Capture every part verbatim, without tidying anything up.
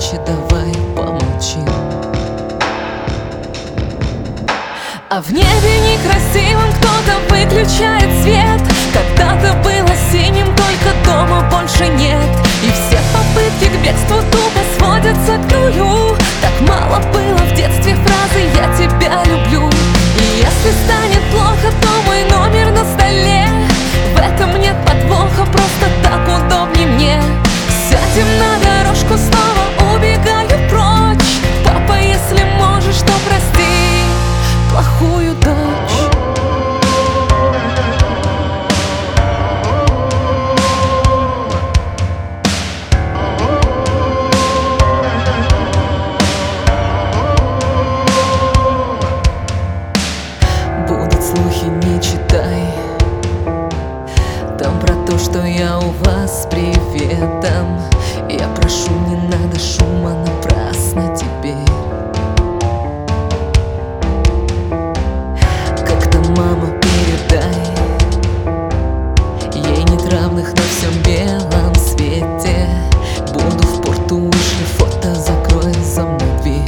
ночи, давай помолчим. А в небе некрасивым кто-то выключает свет. Когда-то было синим, только дома больше нет. И все попытки к бегству тупо сводятся к нулю. Так мало было в детстве фразы «я тебя люблю». И если станет плохо, то мой номер на столе. В этом нет подвоха, просто так удобней мне. Сядем на дорожку, снова убегаю прочь. Папа, если можешь, то прости плохую дочь. Будут слухи, не читай. Там про то, что я у вас с приветом. Я прошу, не надо шума напрасно теперь. Как-то мама передай, ей нет равных на всем белом свете. Буду в порту, вышли фото, закрой за мной дверь.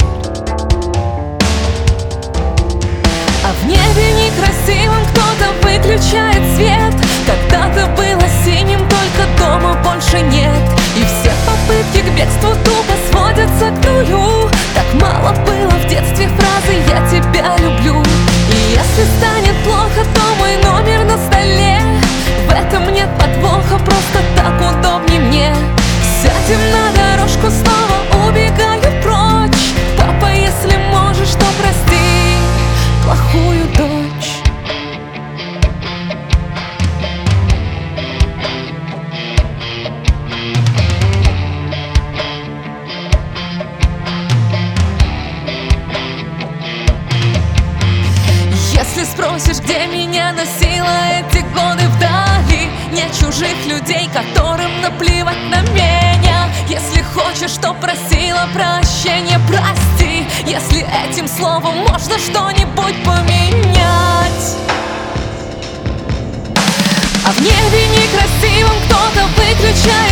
А в небе некрасивым кто-то выключает свет. Когда-то было синим, только дома больше нет. И все попытки к бегству тупо сводятся к нулю. Так мало было в детстве фразы «я тебя люблю». И если станет плохо, то мой номер на столе. В этом нет подвоха, просто так удобней мне. Сядем на дорожку, снова убегаю прочь. Папа, если можешь, то прости плохую дочь. Если спросишь, где меня носило эти годы вдали, нет чужих людей, которым наплевать на меня. Если хочешь, то просила прощения, прости. Если этим словом можно что-нибудь поменять. А в небе некрасивым кто-то выключает